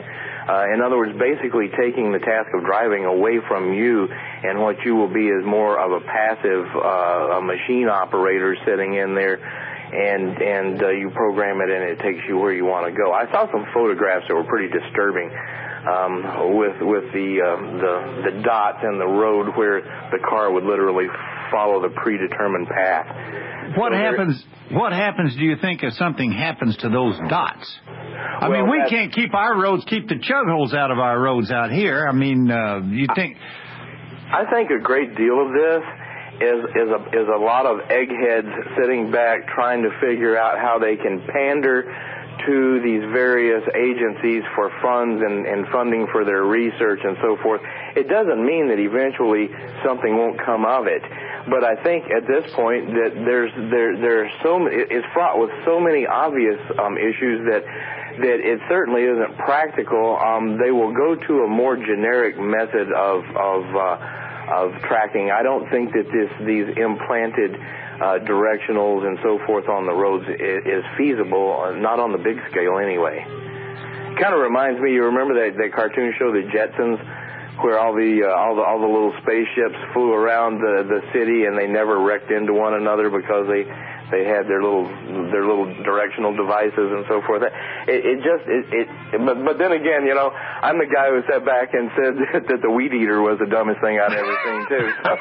Uh, in other words, basically taking the task of driving away from you, and what you will be is more of a passive uh, a machine operator sitting in there, and and uh, you program it and it takes you where you want to go. I saw some photographs that were pretty disturbing um, with with the, uh, the the dots in the road where the car would literally follow the predetermined path. What so happens? What happens? Do you think if something happens to those dots? I well, mean, we can't keep our roads, keep the chug holes out of our roads out here. I mean, uh, you think? I think a great deal of this is is a is a lot of eggheads sitting back trying to figure out how they can pander to these various agencies for funds and, and funding for their research and so forth. It doesn't mean that eventually something won't come of it. But I think at this point that there's there there are so it's fraught with so many obvious um, issues that that it certainly isn't practical. Um, they will go to a more generic method of of uh, of tracking. I don't think that this these implanted uh, directionals and so forth on the roads is, is feasible, not on the big scale anyway. Kind of reminds me. You remember that that cartoon show, The Jetsons, where all the uh, all the all the little spaceships flew around the the city and they never wrecked into one another because they they had their little their little directional devices and so forth. It, it just it, it but but then again, you know, I'm the guy who sat back and said that, that the weed eater was the dumbest thing I'd ever seen too. So.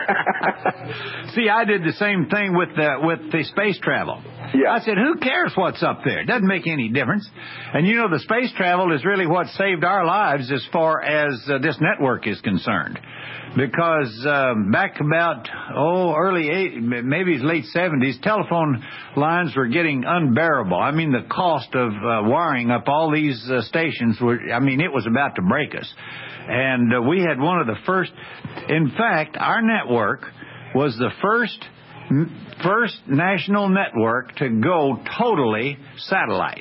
See, I did the same thing with the with the space travel. Yeah. I said, who cares what's up there? It doesn't make any difference. And you know, the space travel is really what saved our lives as far as uh, this network is concerned. Because um, back about, oh, early eight, maybe late seventies, telephone lines were getting unbearable. I mean, the cost of uh, wiring up all these uh, stations, were, I mean, it was about to break us. And uh, we had one of the first, in fact, our network was the first first national network to go totally satellite.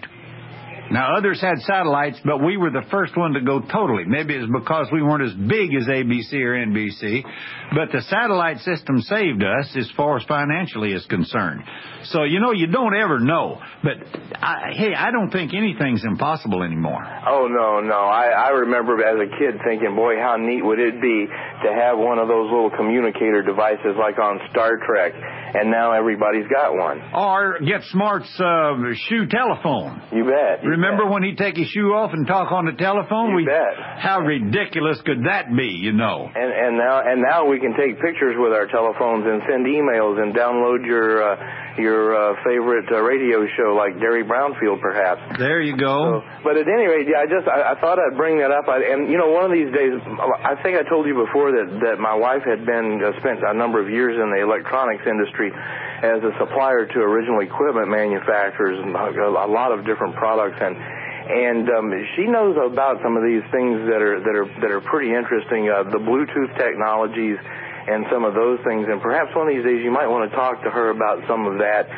Now, others had satellites, but we were the first one to go totally. Maybe it's because we weren't as big as A B C or N B C, but the satellite system saved us as far as financially is concerned. So, you know, you don't ever know. But, I, hey, I don't think anything's impossible anymore. Oh, no, no. I, I remember as a kid thinking, boy, how neat would it be to have one of those little communicator devices like on Star Trek, and now everybody's got one. Or get Smart's uh, shoe telephone. You bet. You Remember bet. when he'd take his shoe off and talk on the telephone? You we, bet. How ridiculous could that be, you know? And, and now and now we can take pictures with our telephones and send emails and download your uh, your uh, favorite uh, radio show like Derry Brownfield, perhaps. There you go. So, but at any rate, yeah, I just I, I thought I'd bring that up. I, and you know, one of these days, I think I told you before that that my wife had been uh, spent a number of years in the electronics industry as a supplier to original equipment manufacturers, a lot of different products, and and um, she knows about some of these things that are that are that are pretty interesting. Uh, the Bluetooth technologies and some of those things, and perhaps one of these days you might want to talk to her about some of that.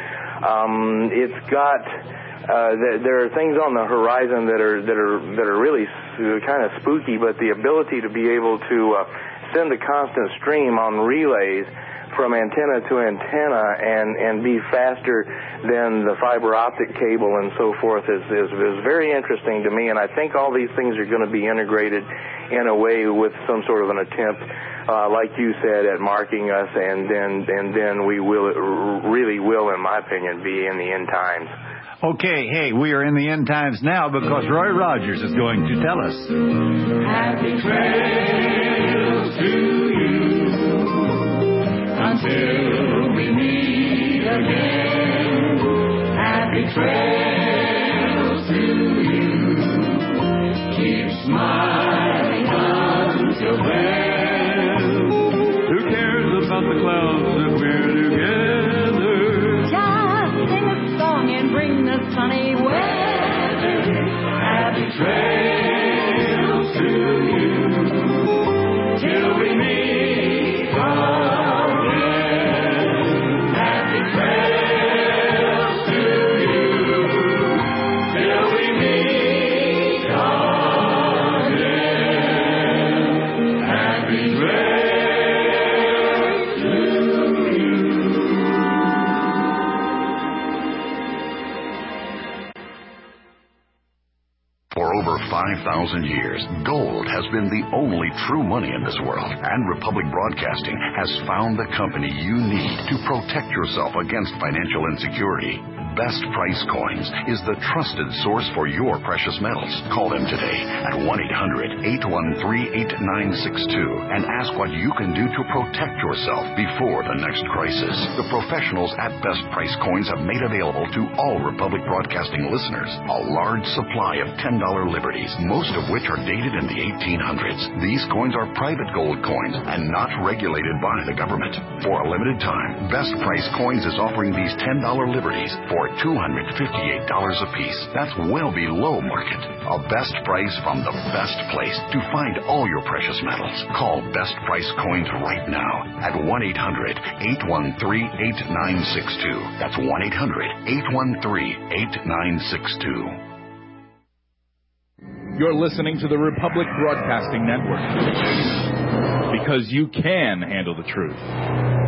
Um, it's got uh, th- there are things on the horizon that are that are that are really kind of spooky, but the ability to be able to uh, send a constant stream on relays from antenna to antenna and, and be faster than the fiber optic cable and so forth is, is, is very interesting to me. And I think all these things are going to be integrated in a way with some sort of an attempt, uh, like you said, at marking us. And then, and then we will, really will, in my opinion, be in the end times. Okay, hey, we are in the end times now because Roy Rogers is going to tell us. Happy trails to you. Until we meet again, happy trails to you. Keep smiling until then. Who cares about the clouds if we're together? Just sing a song and bring the sunny weather. Happy trails to you. Till we meet again. For over five thousand years, gold has been the only true money in this world, and Republic Broadcasting has found the company you need to protect yourself against financial insecurity. Best Price Coins is the trusted source for your precious metals. Call them today at one eight hundred, eight one three, eight nine six two and ask what you can do to protect yourself before the next crisis. The professionals at Best Price Coins have made available to all Republic Broadcasting listeners a large supply of ten dollar liberties, most of which are dated in the eighteen hundreds. These coins are private gold coins and not regulated by the government. For a limited time, Best Price Coins is offering these ten dollar liberties for two hundred fifty-eight dollars apiece. That's well below market. A best price from the best place to find all your precious metals. Call Best Price Coins right now at one eight hundred, eight one three, eight nine six two. That's one eight hundred, eight one three, eight nine six two. You're listening to the Republic Broadcasting Network. Because you can handle the truth.